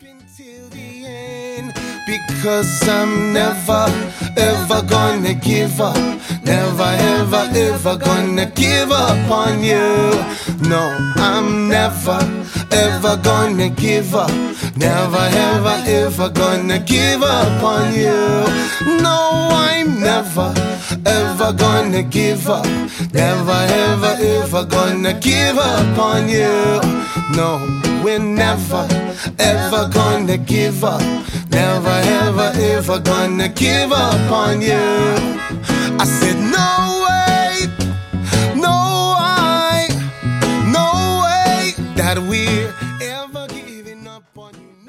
until the end, because I'm never ever gonna give up. Never ever ever gonna give up on you. No, I'm never ever gonna give up. Never ever ever gonna give up on you. No, I'm never ever gonna give up. Never ever ever gonna give up on you. No, we're never ever gonna give up. Never ever ever gonna give up on you. I said no way, no way that we're